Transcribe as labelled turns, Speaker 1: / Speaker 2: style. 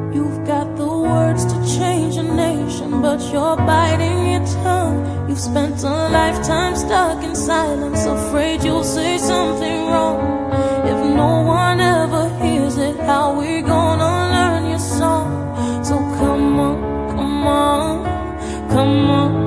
Speaker 1: You've got the words to change a nation, but you're biting your tongue. You've spent a lifetime stuck in silence, afraid you'll say something wrong. If no one ever hears it, how we gonna learn your song? So come on, come on, come on.